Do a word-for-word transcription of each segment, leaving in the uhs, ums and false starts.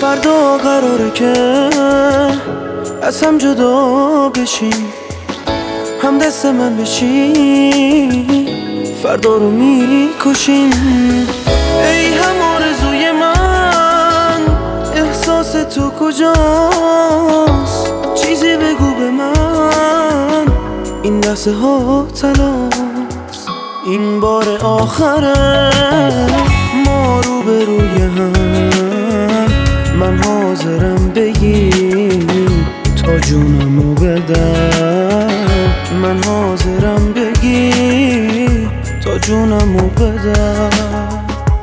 فردا قراره که از هم جدا بشیم، هم دست من بشی فردا رو میکشیم. ای هم آرزوی من، احساس تو کجاست؟ چیزی بگو به من، این لحظه ها تلاست. این بار آخره ما رو به روی هم، من حاضرم بگی تا جونمو بدم، من حاضرم بگی تا جونمو بدم.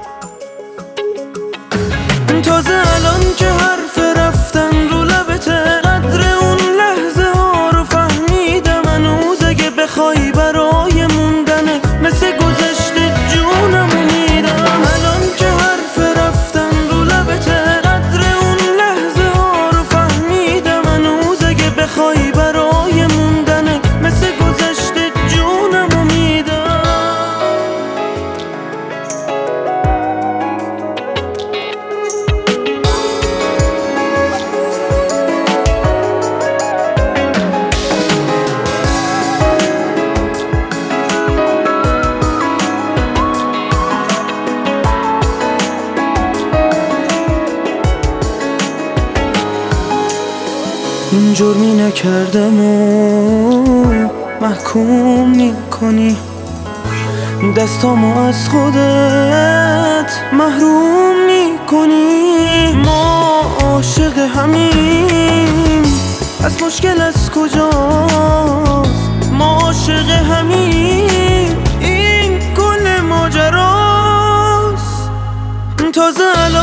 تازه الان که حرف رفتن رو لبته، قدر اون لحظه ها رو فهمیدم. هنوز اگه بخوای برای موندنه، مثل گذشته جونمو میدم. الان که حرف رفتن رو لبته، قدر اون لحظه ها رو فهمیدم. هنوز اگه بخوای برای موندنه، مثل گذشته جونمو میدم. این جرمی نکردم و محکوم میکنی، دستامو از خودت محروم میکنی. ما عاشق همیم، از مشکل از کجاست؟ ما عاشق همیم، این کل ماجراست. تازه